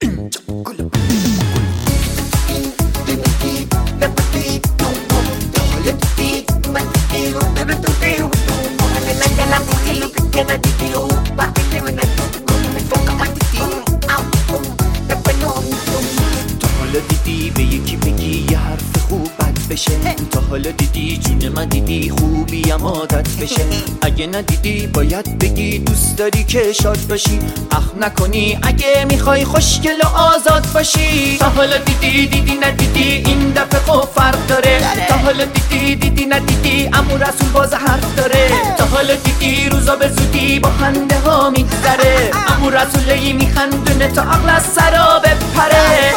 دیدی به یکی بگی یه حرف خوب بد بشه، تا حالا دیدی جون من دیدی خوبیم عادت بشه. اگه ندیدی باید بگی دوست داری که شاد باشی، اخم نکنی اگه میخوای خوشگل و آزاد باشی. تا حالا دیدی ندیدی این دفعه خوب فرق داره، تا حالا دیدی ندیدی عمو رسول باز حرف داره. تا حالا دیدی روزا به زودی با خنده ها میگذره، عمو رسولی میخندونه تا عقل از سرا بپره.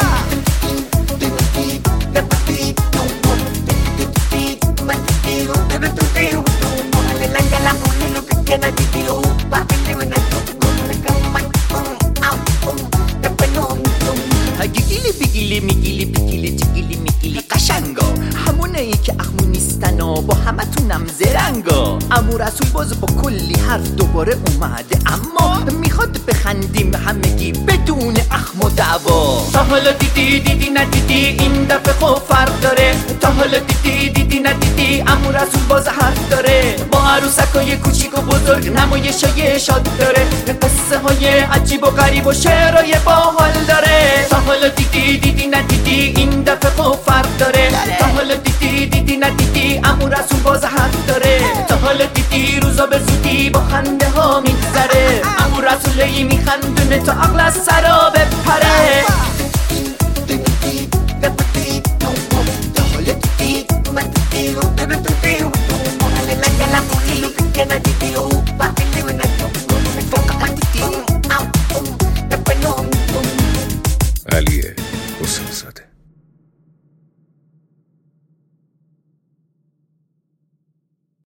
گیلی بگیلی میگیلی بگیلی چگیلی میگیلی قشنگا، همونه ای که اخمو نیستن و با همه تونم زرنگا. عمو رسول باز با کلی حرف دوباره اومده، اما میخواد بخندیم همگی بدون اخم و دعوا. تا حالا دیدی ندیدی این دفعه خوب فرق داره، تا حالا دیدی ندیدی عمو رسول باز حرف داره. با عروسکای کوچیک و بزرگ نمایشای شاد داره، قصه های عجیب و غریب و شعرهای باحال داره. تا حالا دیدی ندیدی این دفعه خوب فرق داره، تا حالا دیدی ندیدی عمو رسول باز حرف داره. تا حالا دیدی روزا به زودی با خنده ها میگذره، عمو رسولی میخندونه تا عقل از سرا بپره. علی حسین زاده.